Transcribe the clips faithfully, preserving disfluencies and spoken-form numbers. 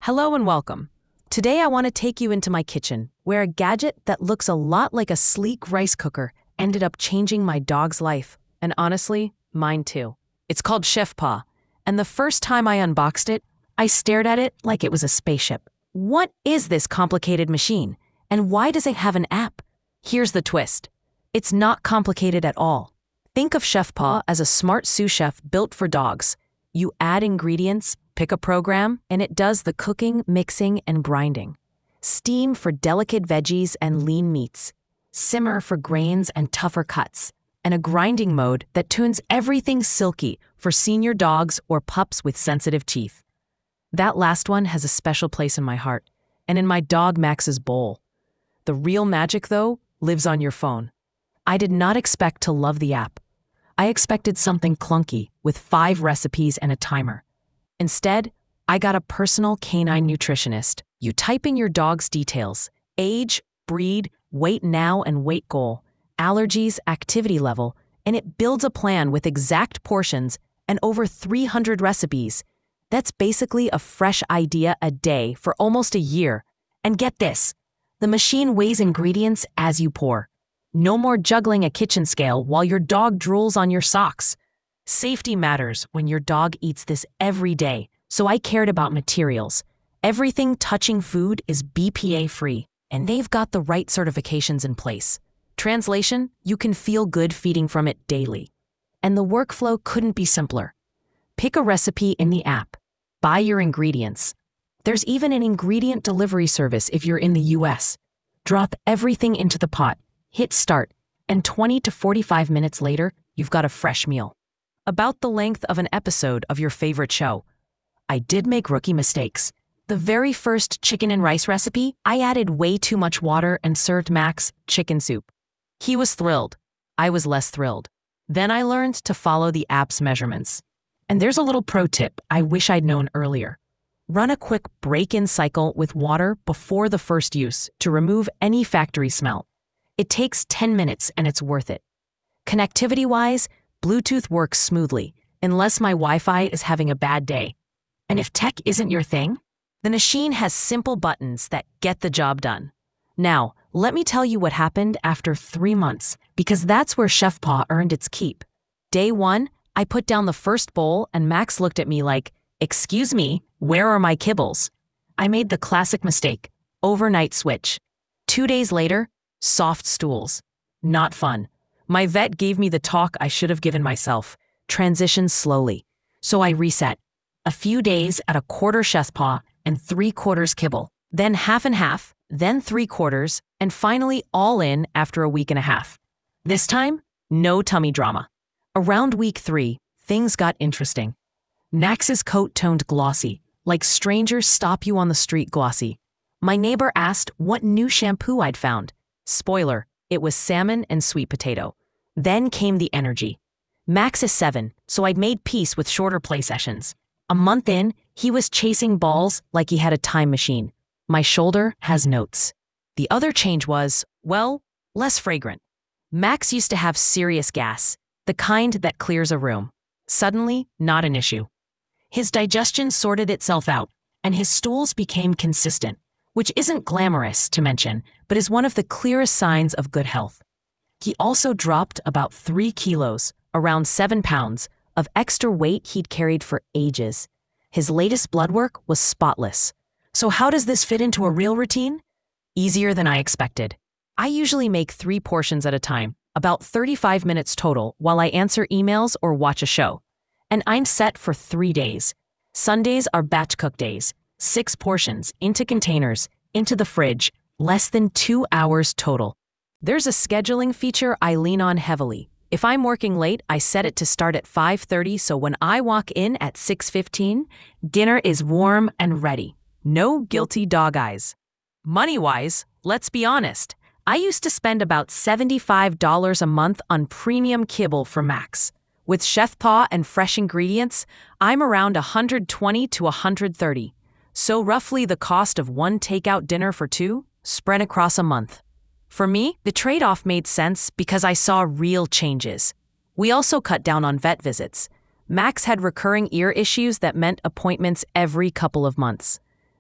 Hello and welcome. Today I want to take you into my kitchen, where a gadget that looks a lot like a sleek rice cooker ended up changing my dog's life, and honestly, mine too. It's called Chef Paw, and the first time I unboxed it, I stared at it like it was a spaceship. What is this complicated machine, and why does it have an app? Here's the twist. It's not complicated at all. Think of Chef Paw as a smart sous chef built for dogs. You add ingredients, pick a program, and it does the cooking, mixing, and grinding. Steam for delicate veggies and lean meats. Simmer for grains and tougher cuts. And a grinding mode that tunes everything silky for senior dogs or pups with sensitive teeth. That last one has a special place in my heart, and in my dog Max's bowl. The real magic, though, lives on your phone. I did not expect to love the app. I expected something clunky with five recipes and a timer. Instead, I got a personal canine nutritionist. You type in your dog's details: age, breed, weight now and weight goal, allergies, activity level, and it builds a plan with exact portions and over three hundred recipes. That's basically a fresh idea a day for almost a year. And get this, the machine weighs ingredients as you pour. No more juggling a kitchen scale while your dog drools on your socks. Safety matters when your dog eats this every day, so I cared about materials. Everything touching food is B P A-free, and they've got the right certifications in place. Translation, you can feel good feeding from it daily. And the workflow couldn't be simpler. Pick a recipe in the app. Buy your ingredients. There's even an ingredient delivery service if you're in the U S. Drop everything into the pot, hit start, and twenty to forty-five minutes later, you've got a fresh meal. About the length of an episode of your favorite show. I did make rookie mistakes. The very first chicken and rice recipe, I added way too much water and served Max chicken soup. He was thrilled. I was less thrilled. Then I learned to follow the app's measurements. And there's a little pro tip I wish I'd known earlier. Run a quick break-in cycle with water before the first use to remove any factory smell. It takes ten minutes and it's worth it. Connectivity-wise, Bluetooth works smoothly, unless my Wi-Fi is having a bad day. And if tech isn't your thing, the machine has simple buttons that get the job done. Now, let me tell you what happened after three months, because that's where Chef Paw earned its keep. Day one, I put down the first bowl and Max looked at me like, "Excuse me, where are my kibbles?" I made the classic mistake, overnight switch. Two days later, soft stools. Not fun. My vet gave me the talk I should have given myself. Transition slowly. So I reset. A few days at a quarter Chef Paw and three quarters kibble. Then half and half, then three quarters, and finally all in after a week and a half. This time, no tummy drama. Around week three, things got interesting. Max's coat toned glossy, like strangers stop you on the street glossy. My neighbor asked what new shampoo I'd found. Spoiler, it was salmon and sweet potato. Then came the energy. Max is seven, so I'd made peace with shorter play sessions. A month in, he was chasing balls like he had a time machine. My shoulder has notes. The other change was, well, less fragrant. Max used to have serious gas, the kind that clears a room. Suddenly, not an issue. His digestion sorted itself out, and his stools became consistent, which isn't glamorous to mention, but is one of the clearest signs of good health. He also dropped about three kilos, around seven pounds, of extra weight he'd carried for ages. His latest blood work was spotless. So how does this fit into a real routine? Easier than I expected. I usually make three portions at a time, about thirty-five minutes total, while I answer emails or watch a show. And I'm set for three days. Sundays are batch cook days. Six portions, into containers, into the fridge, less than two hours total. There's a scheduling feature I lean on heavily. If I'm working late, I set it to start at five thirty, so when I walk in at six fifteen, dinner is warm and ready. No guilty dog eyes. Money-wise, let's be honest, I used to spend about seventy-five dollars a month on premium kibble for Max. With Chef Paw and fresh ingredients, I'm around one hundred twenty to one hundred thirty. So roughly the cost of one takeout dinner for two, spread across a month. For me, the trade-off made sense because I saw real changes. We also cut down on vet visits. Max had recurring ear issues that meant appointments every couple of months.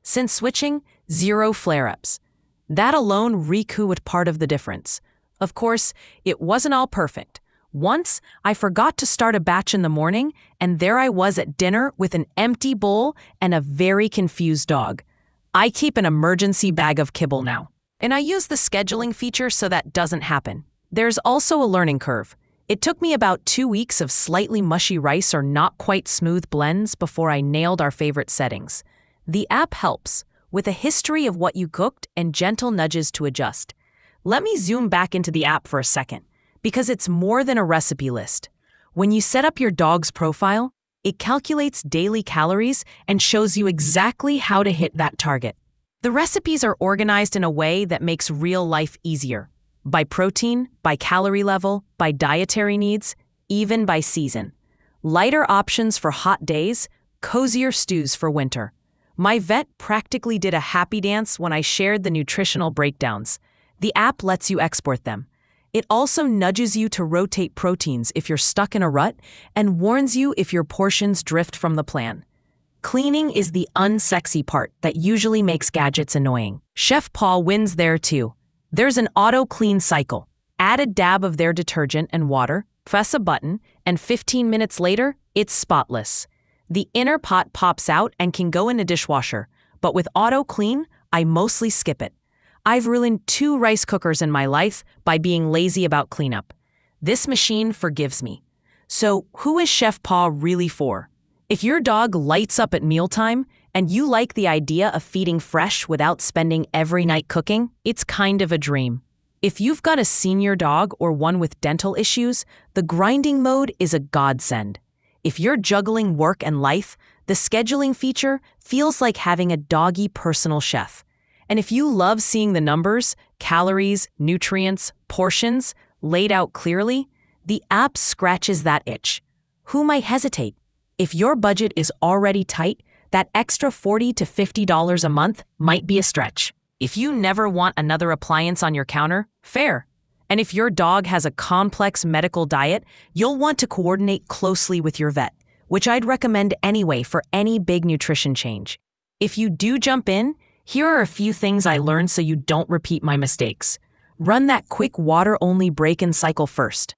Since switching, zero flare-ups. That alone recouped part of the difference. Of course, it wasn't all perfect. Once, I forgot to start a batch in the morning, and there I was at dinner with an empty bowl and a very confused dog. I keep an emergency bag of kibble now, and I use the scheduling feature so that doesn't happen. There's also a learning curve. It took me about two weeks of slightly mushy rice or not quite smooth blends before I nailed our favorite settings. The app helps, with a history of what you cooked and gentle nudges to adjust. Let me zoom back into the app for a second, because it's more than a recipe list. When you set up your dog's profile, it calculates daily calories and shows you exactly how to hit that target. The recipes are organized in a way that makes real life easier. By protein, by calorie level, by dietary needs, even by season. Lighter options for hot days, cozier stews for winter. My vet practically did a happy dance when I shared the nutritional breakdowns. The app lets you export them. It also nudges you to rotate proteins if you're stuck in a rut and warns you if your portions drift from the plan. Cleaning is the unsexy part that usually makes gadgets annoying. Chef Paul wins there too. There's an auto-clean cycle. Add a dab of their detergent and water, press a button, and fifteen minutes later, it's spotless. The inner pot pops out and can go in a dishwasher, but with auto-clean, I mostly skip it. I've ruined two rice cookers in my life by being lazy about cleanup. This machine forgives me. So who is Chef Paul really for? If your dog lights up at mealtime and you like the idea of feeding fresh without spending every night cooking, it's kind of a dream. If you've got a senior dog or one with dental issues, the grinding mode is a godsend. If you're juggling work and life, the scheduling feature feels like having a doggy personal chef. And if you love seeing the numbers, calories, nutrients, portions laid out clearly, the app scratches that itch. Who might hesitate? If your budget is already tight, that extra forty to fifty dollars a month might be a stretch. If you never want another appliance on your counter, fair. And if your dog has a complex medical diet, you'll want to coordinate closely with your vet, which I'd recommend anyway for any big nutrition change. If you do jump in, here are a few things I learned so you don't repeat my mistakes. Run that quick water-only break-in cycle first.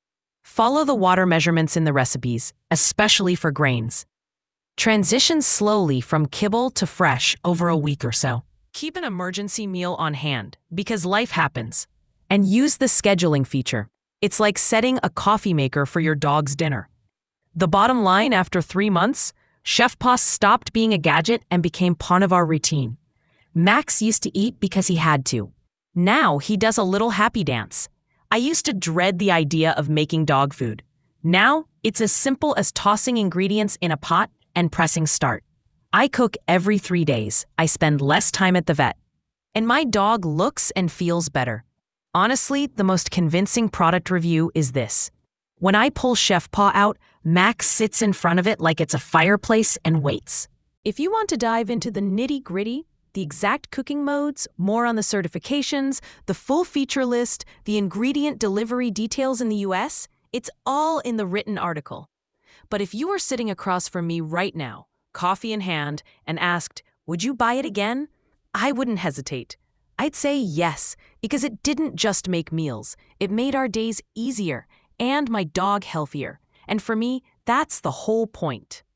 Follow the water measurements in the recipes, especially for grains. Transition slowly from kibble to fresh over a week or so. Keep an emergency meal on hand, because life happens. And use the scheduling feature. It's like setting a coffee maker for your dog's dinner. The bottom line after three months, Chef Paul stopped being a gadget and became part of our routine. Max used to eat because he had to. Now he does a little happy dance. I used to dread the idea of making dog food. Now it's as simple as tossing ingredients in a pot and pressing start. I cook every three days. I spend less time at the vet. And my dog looks and feels better. Honestly, the most convincing product review is this. When I pull Chef Paul out, Max sits in front of it like it's a fireplace and waits. If you want to dive into the nitty-gritty, the exact cooking modes, more on the certifications, the full feature list, the ingredient delivery details in the U S, it's all in the written article. But if you were sitting across from me right now, coffee in hand, and asked, would you buy it again? I wouldn't hesitate. I'd say yes, because it didn't just make meals. It made our days easier and my dog healthier. And for me, that's the whole point.